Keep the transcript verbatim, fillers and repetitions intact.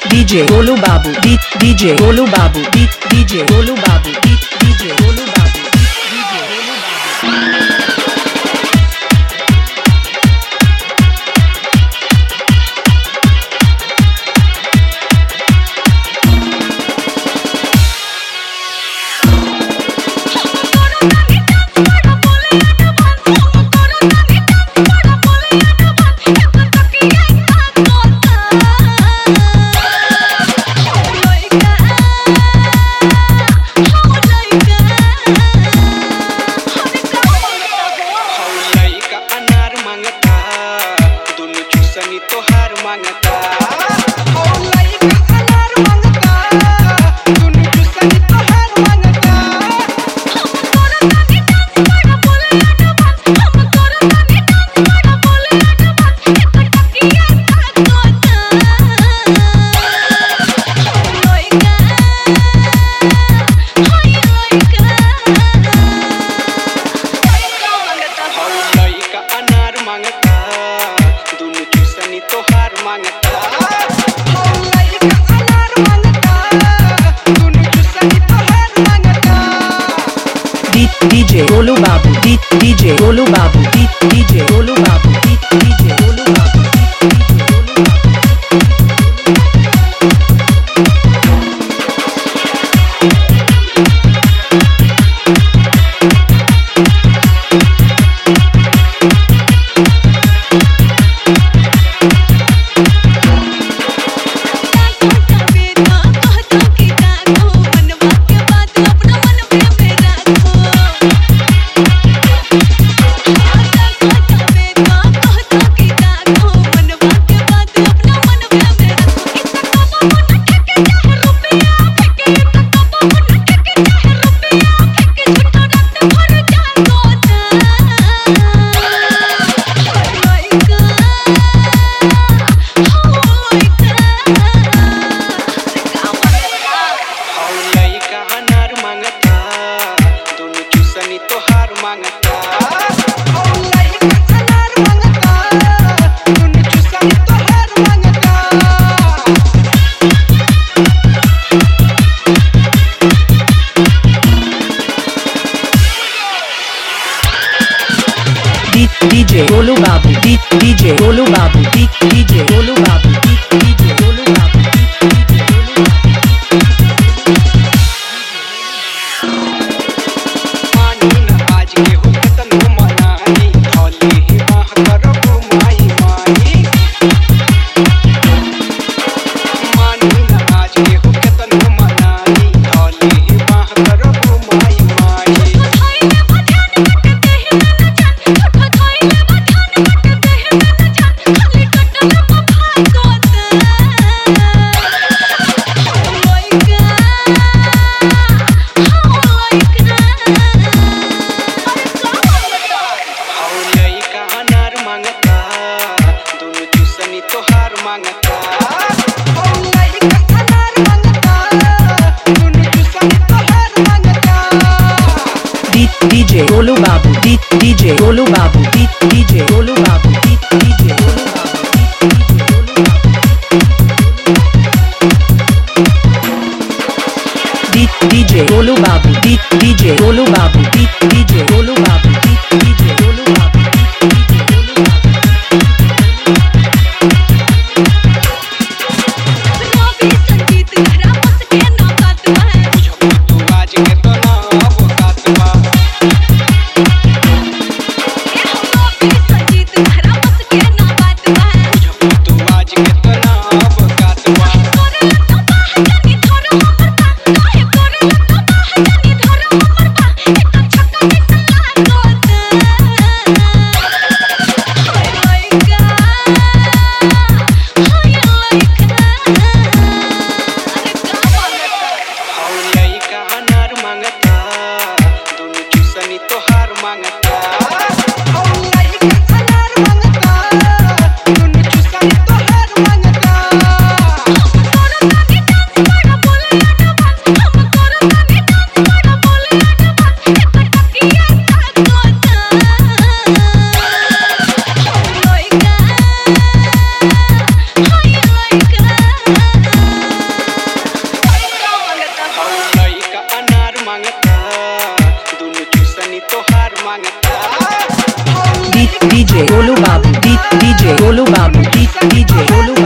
DJ Golu Babu, D DJ Golu Babu, D DJ Golu Babu, D DJ Golu Babu, D DJ Golu Babu. DJ Golu Babu, D DJ Golu Babu, D DJ Golu Babu, D DJ Golu Babu. DJ Golu Babu, D DJ Golu Babu, D DJ Golu Babu, D DJ Golu Babu, D DJ Golu Babu. मानी न आज के हो कतन मनानी ढोली ही बाह करबो माई माई मानी न आज के हो कतन मनानी ढोली ही बाह करबो माई माई DJ Golu Babu, D DJ Golu Babu, D DJ Golu Babu, D DJ Golu Babu. D DJ Golu Babu, D DJ Golu Babu, D DJ Golu Babu, D DJ Golu Babu, D DJ Golu Babu. आज के तो ना अब कातवा D- DJ Golu Babu D- DJ Golu Babu D- DJ Golu